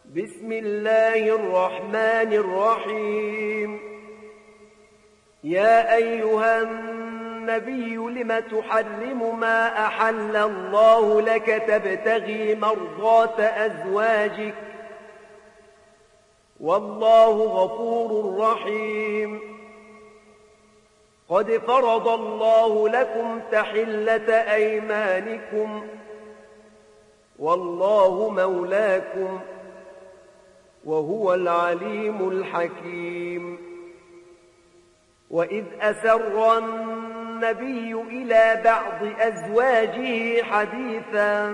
بسم الله الرحمن الرحيم. يا أيها النبي لم تحرم ما أحل الله لك تبتغي مرضات أزواجك والله غفور رحيم. قد فرض الله لكم تحلة أيمانكم والله مولاكم وهو العليم الحكيم. وإذ أسر النبي إلى بعض أزواجه حديثا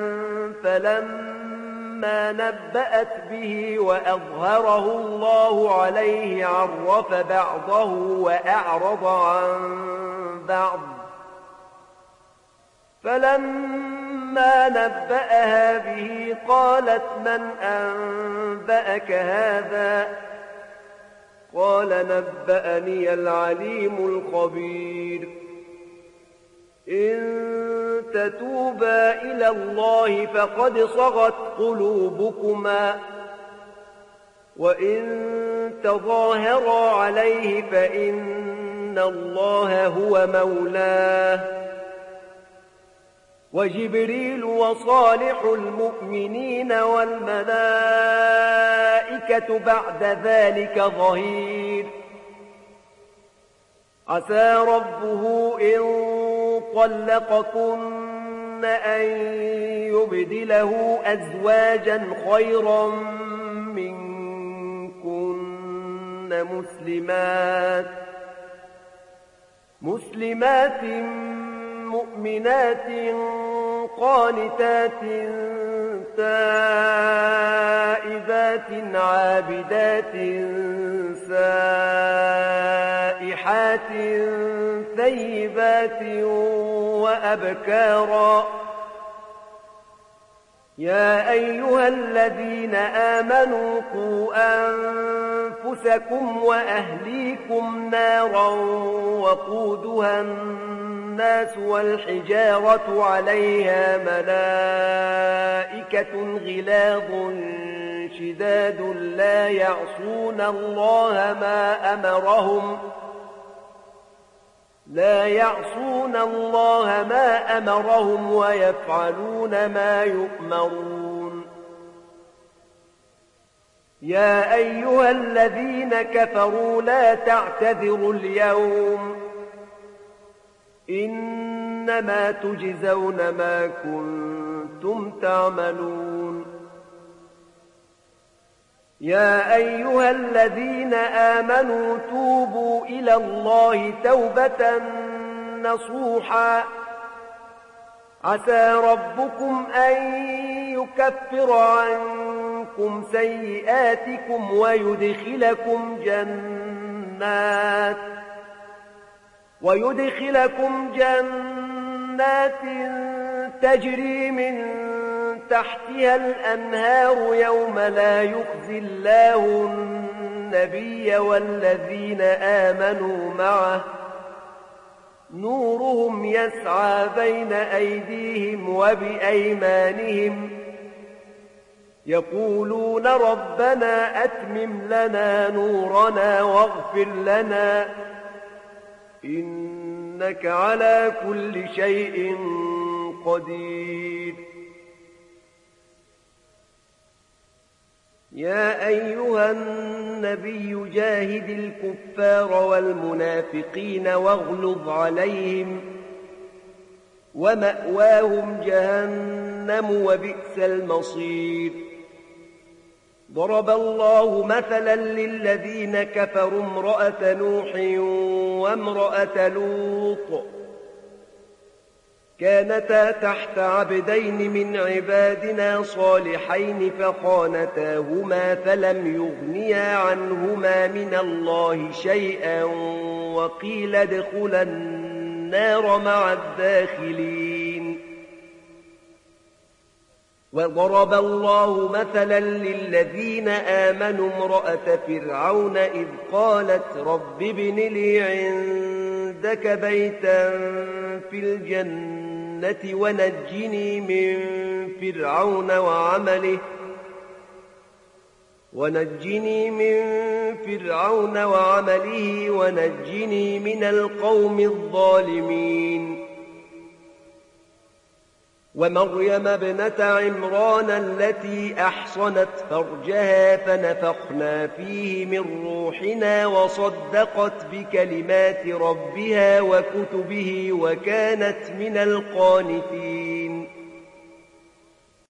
فلما نبأت به وأظهره الله عليه عرف بعضه وأعرض عن بعض، فلما نبأها به قالت من أنبأك هذا؟ قال نبأني العليم الخبير. إن تتوبا إلى الله فقد صغت قلوبكما وإن تظاهرا عليه فإن الله هو مولاه وجبريل وصالح المؤمنين والملائكة بعد ذلك ظهير. عسى ربه إن طلقكن أن يبدله أزواجا خيرا منكن مسلمات مؤمنات قانتات تائبات عابدات سائحات ثيبات وأبكارا. يا أيها الذين آمنوا قوا أنفسكم وأهليكم نارا وقودها الناس والحجارة عليها ملائكة غلاظ شداد لا يعصون الله ما أمرهم ويفعلون ما يؤمرون. يا أيها الذين كفروا لا تعتذروا اليوم إنما تجزون ما كنتم تعملون. يا أيها الذين آمنوا توبوا إلى الله توبة نصوحا عسى ربكم أن يكفر عنكم سيئاتكم ويدخلكم جنات تجري من تحتها الأنهار يوم لا يخزي الله النبي والذين آمنوا معه نورهم يسعى بين أيديهم وبأيمانهم يقولون ربنا أتمم لنا نورنا واغفر لنا إنك على كل شيء قدير. يا أيها النبي جاهد الكفار والمنافقين واغلظ عليهم ومأواهم جهنم وبئس المصير. ضرب الله مثلا للذين كفروا امرأة نوح وامرأة لوط كانتا تحت عبدين من عبادنا صالحين فخانتاهما فلم يغنيا عنهما من الله شيئا وقيل ادخلا النار مع الداخلين. وضرب الله مثلا للذين آمنوا امرأة فرعون إذ قالت رب ابن لي عندك بيتا في الجنة ونجني من فرعون وعمله ونجني من فرعون وعمله ونجني من القوم الظالمين ومريم ابنة عمران التي أحصنت فرجها فنفخنا فيه من روحنا وصدقت بكلمات ربها وكتبه وكانت من القانتين